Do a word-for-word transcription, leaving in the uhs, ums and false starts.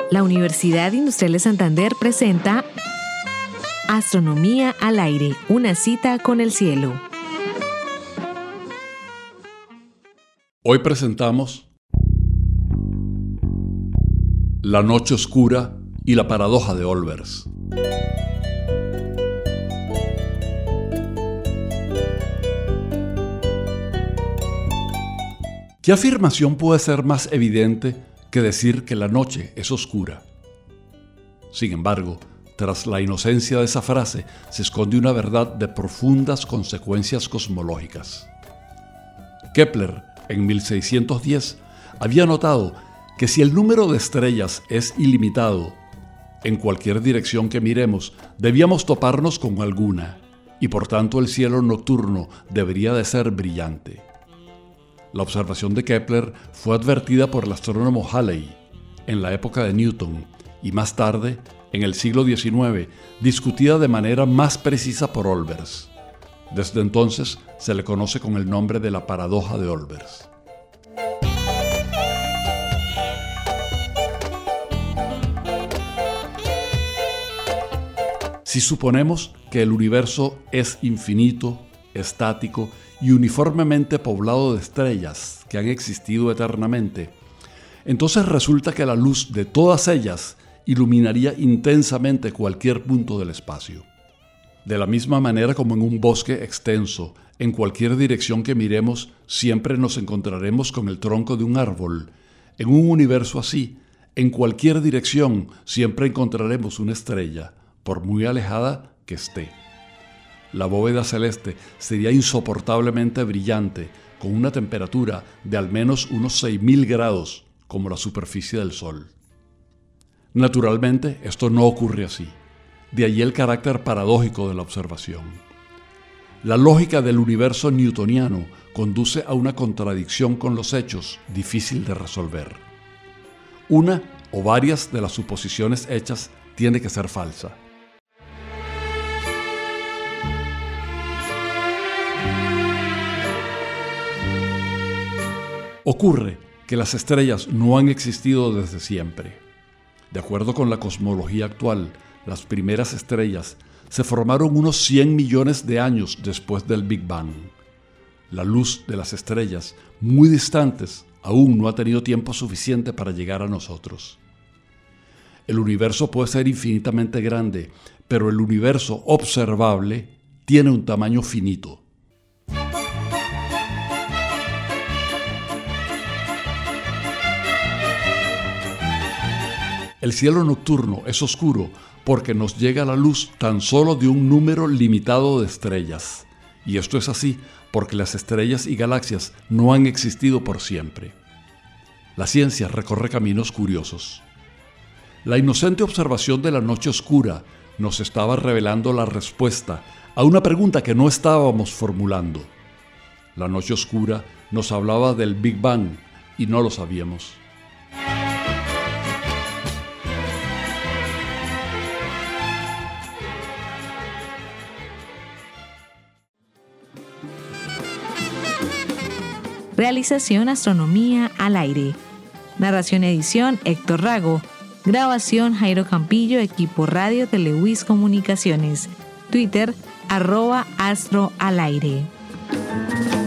La Universidad Industrial de Santander presenta Astronomía al aire, una cita con el cielo. Hoy presentamos La noche oscura y la paradoja de Olbers. ¿Qué afirmación puede ser más evidente que decir que la noche es oscura? Sin embargo, tras la inocencia de esa frase se esconde una verdad de profundas consecuencias cosmológicas. Kepler, en mil seiscientos diez, había notado que si el número de estrellas es ilimitado, en cualquier dirección que miremos, debíamos toparnos con alguna, y por tanto el cielo nocturno debería de ser brillante. La observación de Kepler fue advertida por el astrónomo Halley en la época de Newton y más tarde, en el siglo diecinueve, discutida de manera más precisa por Olbers. Desde entonces se le conoce con el nombre de la paradoja de Olbers. Si suponemos que el universo es infinito, estático y uniformemente poblado de estrellas que han existido eternamente, entonces resulta que la luz de todas ellas iluminaría intensamente cualquier punto del espacio. De la misma manera como en un bosque extenso, en cualquier dirección que miremos, siempre nos encontraremos con el tronco de un árbol. En un universo así, en cualquier dirección, siempre encontraremos una estrella, por muy alejada que esté. La bóveda celeste sería insoportablemente brillante, con una temperatura de al menos unos seis mil grados, como la superficie del Sol. Naturalmente, esto no ocurre así. De allí el carácter paradójico de la observación. La lógica del universo newtoniano conduce a una contradicción con los hechos difícil de resolver. Una o varias de las suposiciones hechas tiene que ser falsa. Ocurre que las estrellas no han existido desde siempre. De acuerdo con la cosmología actual, las primeras estrellas se formaron unos cien millones de años después del Big Bang. La luz de las estrellas, muy distantes, aún no ha tenido tiempo suficiente para llegar a nosotros. El universo puede ser infinitamente grande, pero el universo observable tiene un tamaño finito. El cielo nocturno es oscuro porque nos llega la luz tan solo de un número limitado de estrellas. Y esto es así porque las estrellas y galaxias no han existido por siempre. La ciencia recorre caminos curiosos. La inocente observación de la noche oscura nos estaba revelando la respuesta a una pregunta que no estábamos formulando. La noche oscura nos hablaba del Big Bang y no lo sabíamos. Realización Astronomía al aire. Narración edición Héctor Rago. Grabación Jairo Campillo, equipo Radio Telewiz Comunicaciones. Twitter arroba astro al aire.